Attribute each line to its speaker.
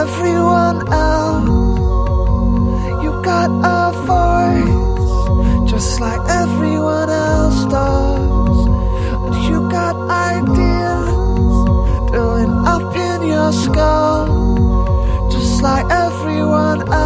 Speaker 1: everyone else. You got a voice, just like everyone else does. And you got ideas filling up in your skull, just like everyone else.